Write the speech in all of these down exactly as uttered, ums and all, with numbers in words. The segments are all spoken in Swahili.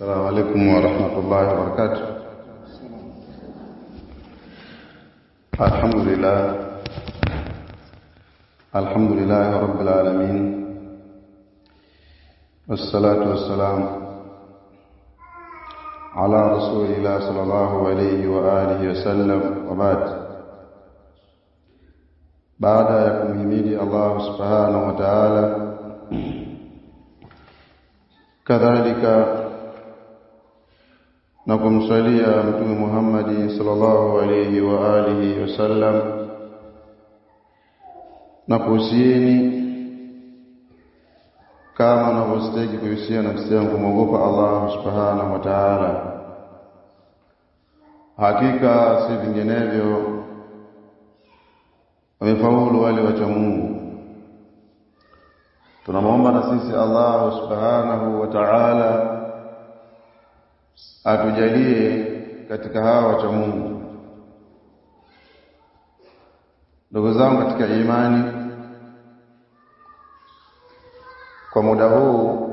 السلام عليكم ورحمة الله وبركاته. الحمد لله الحمد لله رب العالمين، والصلاة والسلام على رسول الله صلى الله عليه وآله وسلم، وبعد. Baada ya kumhimidi Allah subhanahu wa ta'ala, kadhalika na kumsalia Mtume Muhammad sallallahu alayhi wa alihi wasallam, na kuhusieni kama navyostahili kuhusia nafsi yangu kumwogopa Allah subhanahu wa ta'ala. Hakika si vinginevyo wamefaulu wale wacha Mungu. Tunamwomba na sisi Allah subhanahu wa ta'ala atujalie katika hawa wacha Mungu. Ndugu zangu katika imani, kwa muda huu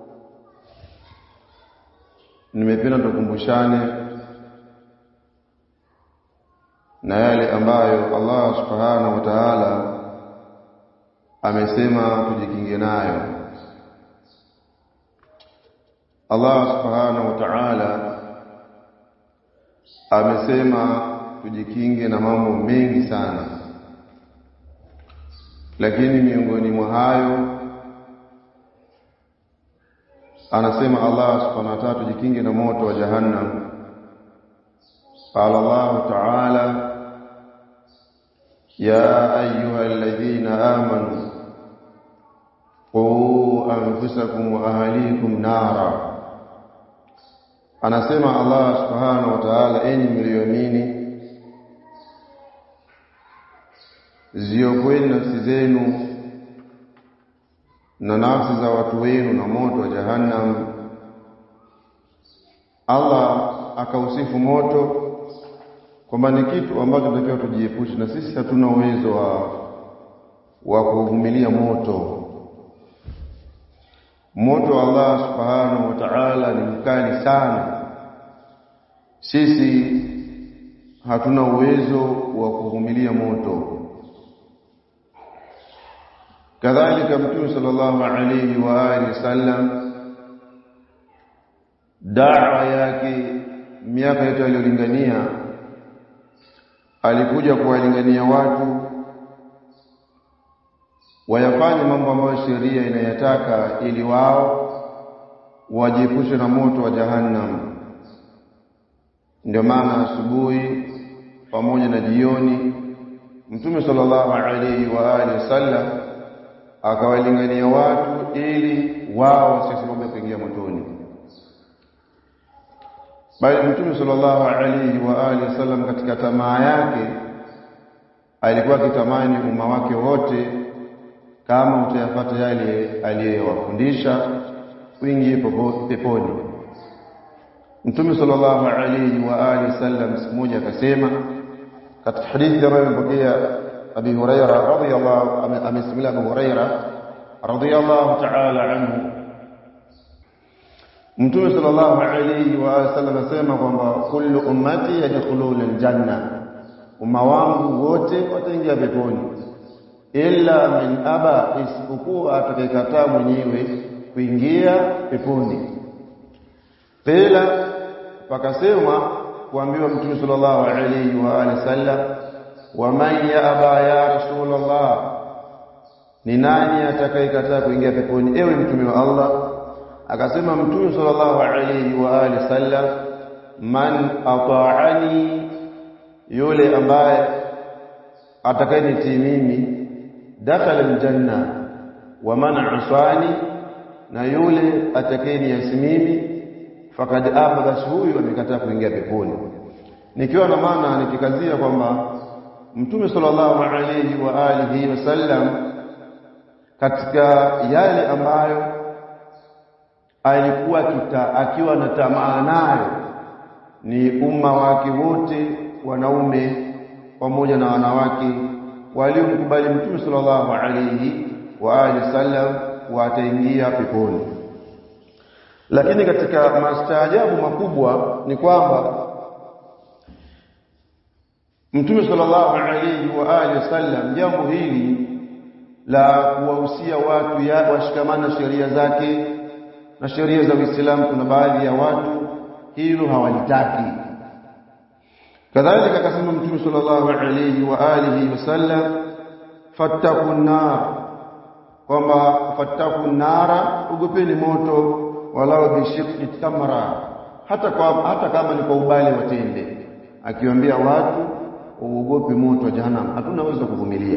nimependa tukumbushane na yale ambayo Allah subhanahu wa ta'ala amesema tujikinge nayo. Allah subhanahu wa ta'ala amesema tujikinge na mambo mengi sana, lakini miongoni mwa hayo anasema Allah subhanahu wa ta'ala tujikinge na moto wa jahannam. Qala Allah ta'ala: ya ayyuhalladhina amanu qu anfusakum wa ahlikum nara. Anasema Allah subhanahu wa ta'ala, enyi mlioamini, ziokoeni nafsi zenu na nafsi za watu wenu na moto wa jahannam. Allah akausifu moto kwamba ni kitu ambacho tunatakiwa tujiepushe, na sisi hatuna uwezo wa wa kuvumilia moto. Moto wa Allah subhanahu wa ta'ala ni mkali sana. Sisi hatuna uwezo wa kuvumilia moto. Kadhalika Mtume sallallahu alayhi wa alihi wasallam, da'wa yake miaka yote aliyolingania, alikuja kuwalingania watu wayafanye mambo ambayo sheria inayataka ili wao wajiepushe na moto wa jahannam. Ndio maana asubuhi pamoja na jioni Mtume sallallahu alayhi wa alihi wasallam akawalingania watu ili wao wasisababu kuingia motoni. Bali Mtume sallallahu alayhi wa alihi wasallam katika tamaa yake alikuwa akitamani umma wake wote, kama utayapata yale aliyowafundisha, kuingia peponi. Mtume sallallahu alayhi wa alihi wasallam siku moja akasema katika hadithi ambayo imepokea Abi Huraira radhiyallahu amesimulia Abu Huraira radhiyallahu ta'ala anhu, Mtume sallallahu alayhi wa sallam anasema kwamba kullu ummati yadkhuluna aljanna, umma wangu wote wataingia peponi, illa min aba, isipokuwa atakayekataa mwenyewe kuingia peponi. Pela pakasema kuambiwa Mtume sallallahu alayhi wa alihi wasallam, wa man yaba ya Rasulullah, ni nani atakayekataa kuingia peponi ewe Mtume wa Allah? Akasema Mtume sallallahu alayhi wa alihi wasallam, man ata'ani, yule ambaye atakayenitii mimi, dakhala aljanna, wa man asani, na yule atakayeniasi mimi, fakad aba, huyu amekataa kuingia peponi. Nikiwa na maana nikikazia kwamba Mtume sallallahu alayhi wa alihi wasallam katika yale ambayo alikuwa kita akiwa na tamaa nayo ni umma wake wote, wanaume pamoja na wanawake, waliomkubali Mtume sallallahu alayhi wa alihi wasallam wataingia peponi. Lakini katika mastaajabu makubwa ni kwamba Mtume sallallahu alayhi wa alihi wasallam jambo hili la kuwahusia watu ya washikamana sheria zake na sheria za Uislamu, kuna baadhi ya watu hilo hawalitaki. Kadhalika akasema Mtume sallallahu alayhi wa alihi wasallam, fattaqun nar, kwamba fattaqun nara, ugopeni moto, walau bishiqqi tamra, hata kwa hata kama ni kwa ubale wa tende. Akiwaambia watu uogope moto wa jahannam, hatuna uwezo kuvumilia.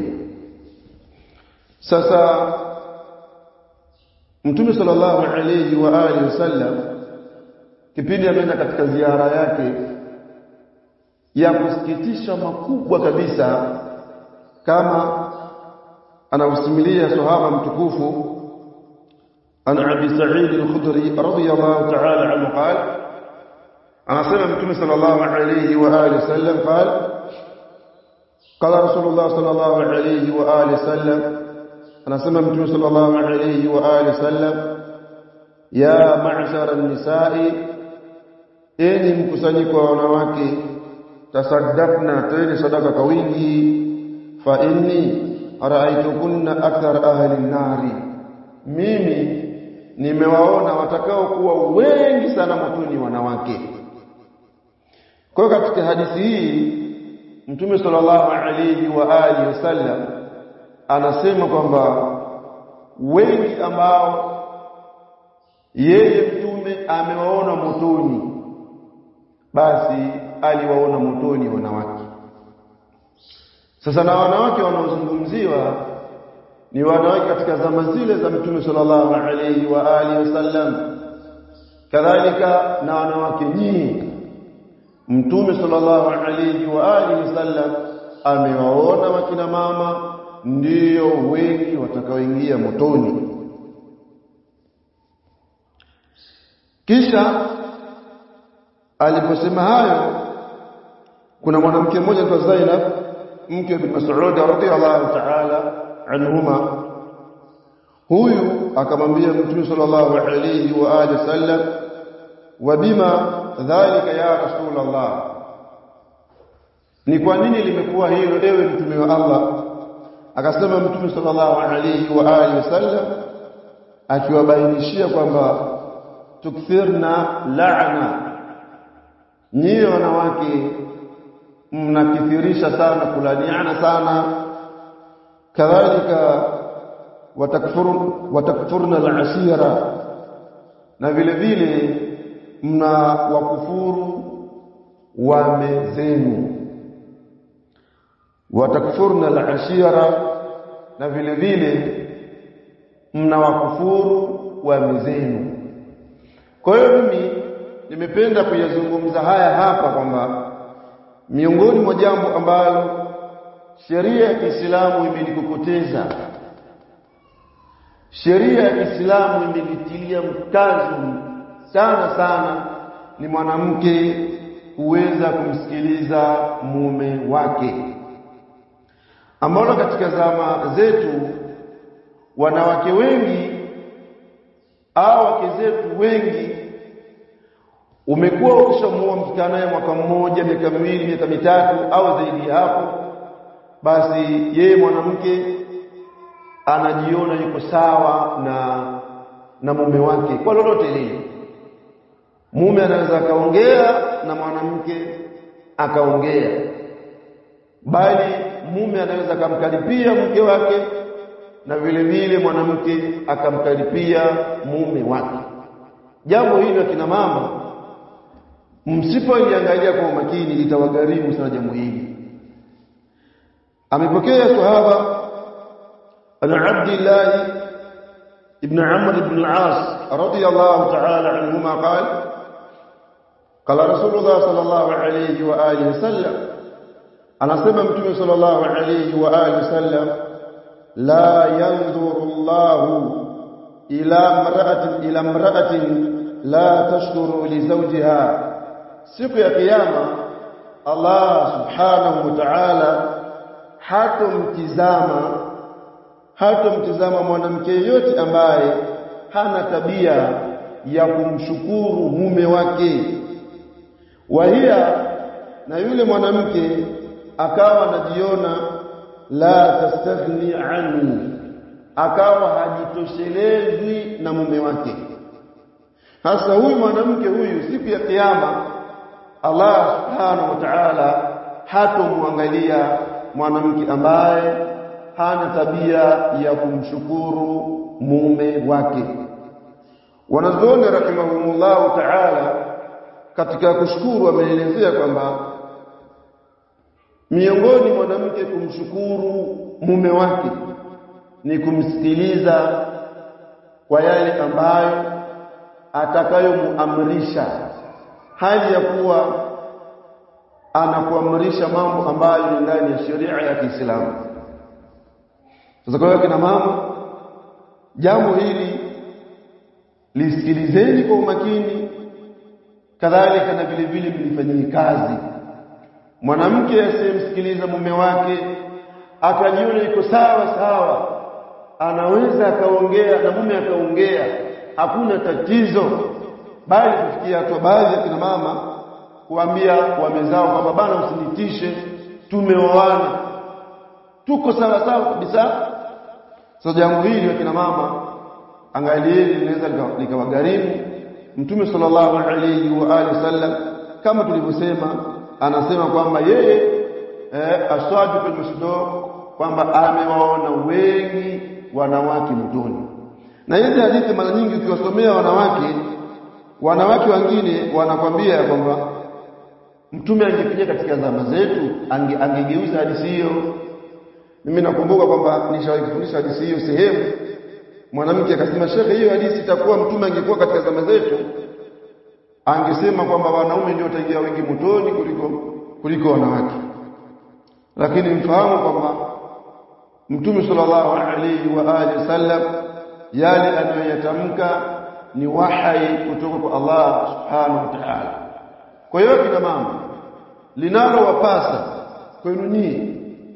Sasa Mtume sallallahu alayhi wa alihi wasallam kipindi ameenda katika ziara yake ya kusikitisha makubwa kabisa, kama anausimulia sahaba mtukufu an Abi Sa'id al-Khudri radiyallahu ta'ala anhu qala, anasema Mtume sallallahu alayhi wa alihi wasallam qala qala Rasulullah sallallahu alayhi wa alihi wasallam, anasema Mtume sallallahu alayhi wa alihi wasallam, ya ma'shara an-nisa'i, enyi mkusanyiko wa wanawake, tasaddaqna, teni sadaka kwa wingi, fa inni ra'aytukunna akthar ahli an-nari, mimi nimewaona watakao kuwa wengi sana motoni wanawake. Kwa hiyo katika hadithi hii Mtume sallallahu alayhi wa alihi wasallam anasema kwamba wengi ambao yeye Mtume amewaona motoni, basi aliwaona motoni wanawake. Sasa na wanawake wanaozungumziwa ni wanawake katika zama zile za Mtume sallallahu alayhi wa alihi wasallam, kadhalika na wanawake nyingi Mtume sallallahu alayhi wa alihi wasallam amewaona wakina mama ndio wengi watakaoingia motoni. Kisha aliposema hayo, kuna mwanamke mmoja kwa Zainab mke wa Mas'ud radhiyallahu ta'ala anhuma, huyu akamwambia Mtume sallallahu alayhi wa alihi wasallam, wa bima dhalika ya Rasulullah, ni kwa nini limekuwa hilo ewe Mtume wa Allah? Akasema Mtume sallallahu alayhi wa alihi wasallam akiwabainishia kwamba tukthirna la'na, nyinyi wanawake mnakithirisha sana kulaniana sana, kadhalika watakfurun watakfurna al-ashira, na vile vile mna wakufuru wame zenu, watakfurna al-ashira, na vile vile mna wakufuru wame zenu. Kwa hiyo mimi nimependa kuyazungumza haya hapa kwamba miongoni mwa jambo ambalo sheria ya Kiislamu imelikokoteza, sheria ya Kiislamu imelitilia mkazo sana sana, ni mwanamke kuweza kumsikiliza mume wake, ambao katika zama zetu wanawake wengi au wake zetu wengi umekuwa ukishamuoa msichana naye mwaka mmoja, miaka miwili, miaka mitatu au zaidi hapo, basi yeye mwanamke anajiona yuko sawa na na mume wake kwa lolote lile. Mume anaweza kaongea na mwanamke akaongea, bali mume anaweza kumkaripia mke wake na vile vile mwanamke akamkaripia mume wake. Jambo hili kina mama msipoiangalia kwa makini litawagharimu sana jambo hili. Amepokea sahaba Abdullah ibn Amr ibn al-As radiyallahu ta'ala anhuma qala qala Rasulullah sallallahu alayhi wa alihi wasallam, anasema Mtume sallallahu alayhi wa alihi wasallam, la yanzuru Allahu ila imra'atin ila imra'atin la tashkuru li zawjiha, siku ya kiyama Allah subhanahu wa ta'ala hatomtizama hatomtizama mwanamke yote ambaye hana tabia ya kumshukuru mume wake. Wahia, na yule mwanamke akawa anajiona la tastaghni anhu, akawa hajitoshelezwi na mume wake. Hasa huyu mwanamke huyu siku ya kiyama Allah subhanahu wa ta'ala hatomwangalia mwanamke ambaye hana tabia ya kumshukuru mume wake. Wanazuoni rahimahumullah ta'ala katika kushukuru wameelezea kwamba miongoni mwanamke kumshukuru mume wake ni kumsikiliza kwa yale ambayo atakayomuamrisha, hali ya kuwa anakuamrisha mambo ambayo ni ndani ya sheria ya Kiislamu. Sasa kwa kina mama, jambo hili lisikilizeni kwa umakini, kadhalika na vile vile mlifanyie kazi. Mwanamke asiyemsikiliza mume wake akajiona iko sawa sawa, anaweza akaongea na mume akaongea, hakuna tatizo, bali kufikia hatua baadhi ya kina mama kuambia wamezao kwamba bana usinitishe, tumeoana, tuko sawa sawa kabisa. Sasa jambo hili kina mama angalieni, linaweza likawagharimu. Mtume sallallahu alayhi wa alihi wasallam kama tulivyosema, anasema kwamba yeye eh, aswadu bil musduq, kwamba amewaona wengi wanawake motoni. Na hizi hadithi mara nyingi ukiwasomea wanawake wanawake wengine wanakwambia kwamba Mtume angefanya katika zama zetu ange, angegeuza hadithi hiyo. Mimi nakumbuka kwamba nishawahi kufundisha hadithi hiyo sehemu, mwanamke akasema, "Sheikh, hiyo hadithi itakuwa Mtume angekuwa katika zama zetu angesema kwamba wanaume ndio wataingia wengi motoni kuliko kuliko wanawake." Lakini mfahamu kwamba Mtume sallallahu alaihi wa alihi wasallam yale anayoyatamka ni wahyi kutoka kwa Allah subhanahu wa ta'ala. Kwa hiyo kina mama, linalowapasa kwenu nyie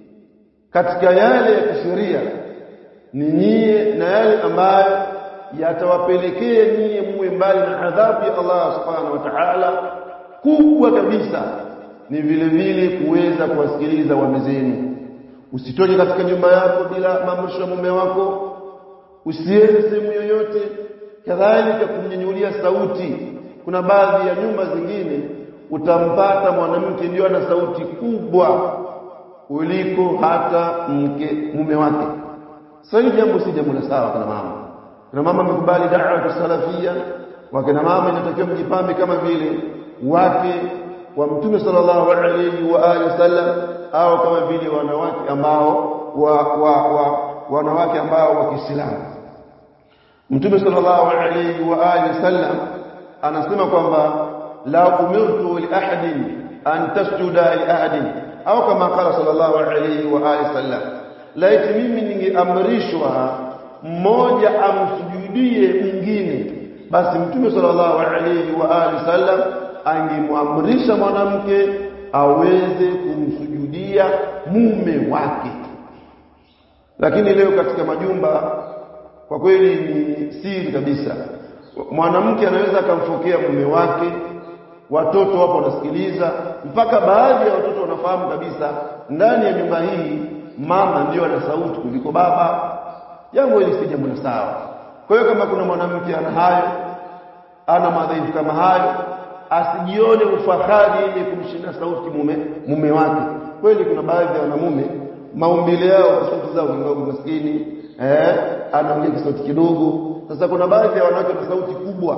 katika yale ya kisheria ni nyie na yale ambayo yatawapelekea nyie muwe mbali na adhabu ya Allah subhanahu wa ta'ala. Kubwa kabisa ni vile vile kuweza kuwasikiliza wame zenu. Usitoke katika nyumba yako bila maamrisho ya mume wako, usiende sehemu yoyote, kadhalika kumnyanyulia sauti. Kuna baadhi ya nyumba zingine utampata mwanamke ndio ana sauti kubwa kuliko hata mke mume wake. Sasa hili jambo si jambo la sawa kana mama. Kana mama mkubali da'wa ya salafia, wa kana mama inatakiwa mjipambe kama vile wake wa Mtume sallallahu alaihi wa alihi wasallam, au kama vile wanawake ambao wa, wa, wa wanawake ambao wa Kiislamu. Mtume sallallahu alaihi wa alihi wasallam anasema kwamba la umirtu li ahadin an tasjuda li ahadin, au kama qala sallallahu alaihi wa alihi wasallam, laiti mimi ningeamrishwa mmoja amsujudie mwingine, basi Mtume sallallahu alaihi wa alihi wasallam angemuamrisha mwanamke aweze kumsujudia mume wake. Lakini leo katika majumba kwa kweli ni siri kabisa. Mwanamke anaweza akamfokea mume wake, watoto wapo wanasikiliza, mpaka baadhi ya watoto wanafahamu kabisa ndani ya nyumba hii mama ndio ana sauti kuliko baba. Jambo hili si jambo sawa. Kwa hiyo kama kuna mwanamke ana hayo, ana madhaifu kama hayo, asijione ufahari ili kumshinda sauti mume mume wake. Kweli kuna baadhi ya wanamume maumbile yao, sauti zao ni ndogo, maskini eh anaongea sauti kidogo. Sasa kuna baadhi ya wanawake na sauti kubwa.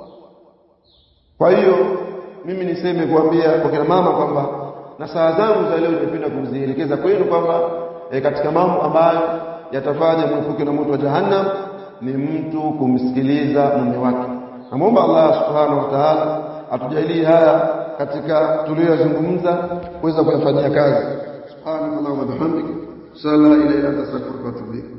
Kwa hiyo mimi niseme kuambia kwa kina mama kwamba na saa zangu za leo ningependa kuzielekeza kwenu kwamba e, katika mambo ambayo yatafanya mwepuke na moto wa jahannam ni mtu kumsikiliza mume wake. Naomba Allah subhanahu wa ta'ala atujalie haya katika tuliyozungumza kuweza kuyafanyia kazi. Subhanallahi wa bihamdihi, la ilaha illa anta, astaghfiruka wa atubu ilayk.